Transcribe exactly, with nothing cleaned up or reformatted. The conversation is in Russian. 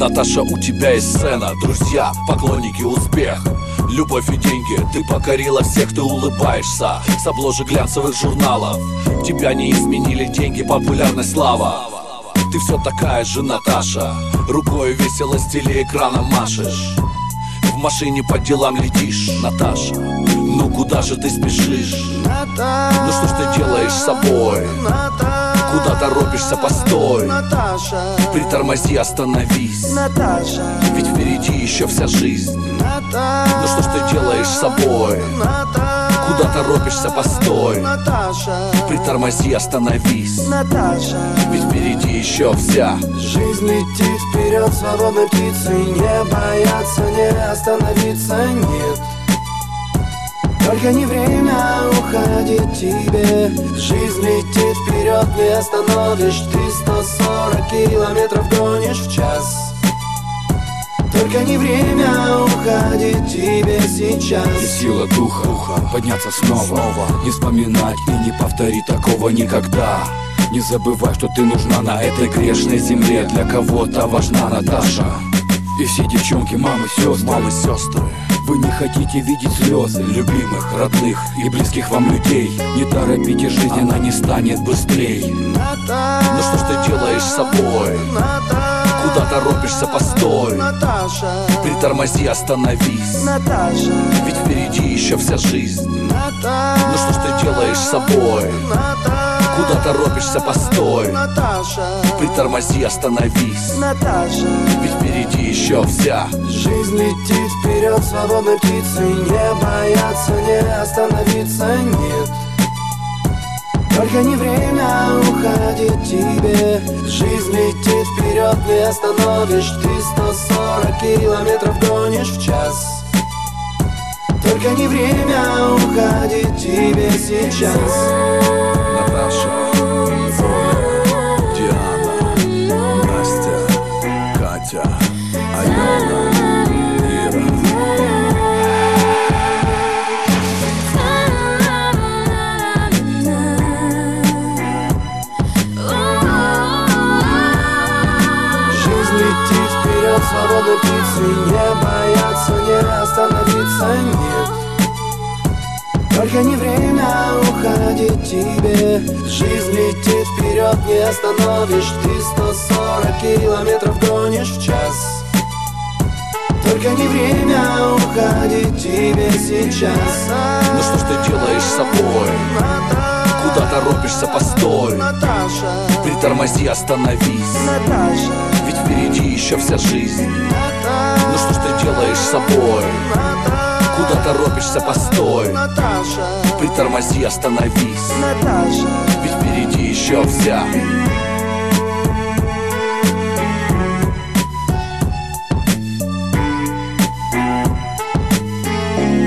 Наташа, у тебя есть сцена, друзья, поклонники, успех, любовь и деньги. Ты покорила всех, ты улыбаешься с обложек глянцевых журналов. Тебя не изменили деньги, популярность, слава. Ты все такая же, Наташа, рукой весело с телеэкрана машешь. В машине по делам летишь, Наташа, ну куда же ты спешишь? Наташа, ну что ж ты делаешь с собой? Наташа, куда торопишься, постой, Наташа, притормози, остановись, Наташа, ведь впереди еще вся жизнь. Наташа, ну что ж ты делаешь с собой? Наташа, куда торопишься, постой, Наташа, притормози, остановись, Наташа, ведь впереди еще вся жизнь летит вперед свободной птицей, не бояться, не остановиться, нет. Только не время уходить тебе. Жизнь летит вперед, не остановишь. Ты сто сорок километров гонишь в час. Только не время уходить тебе сейчас. И сила духа, духа подняться снова, снова, не вспоминать и не повторить такого никогда. Не забывай, что ты нужна на этой грешной земле. Для кого-то важна Наташа. И все девчонки, мамы, сестры, мамы, сестры, вы не хотите видеть слезы любимых, родных и близких вам людей. Не торопите, жизнь, она не станет быстрей. Наташа, ну что ж ты делаешь с собой? Наташа, куда торопишься, постой, Наташа, притормози, остановись, Наташа, ведь впереди еще вся жизнь. Наташа, ну что ж ты делаешь с собой? Наташа, куда торопишься, постой, Наташа, притормози, остановись, Наташа, ведь впереди еще вся жизнь летит вперед свободной птицей, не бояться, не остановиться, нет. Только не время уходить тебе. Жизнь летит вперед, не остановишь. Ты сто сорок километров гонишь в час. Только не время уходить тебе сейчас. Наташа, Оля, Диана, Настя, Катя, Алена, Ира. Жизнь летит вперед свободной птицей, не бояться, не остановиться, нет. Только не время уходить тебе. Жизнь летит вперед, не остановишь. Ты сто сорок километров гонишь в час. Только не время уходить тебе сейчас. ну что ж ты делаешь с собой? Наташа, куда торопишься, постой, Наташа, притормози, остановись, Наташа, ведь впереди еще вся жизнь. Наташа, ну что ж ты делаешь с собой? Наташа, куда торопишься, постой, Наташа, притормози, остановись, Наташа, ведь впереди еще вся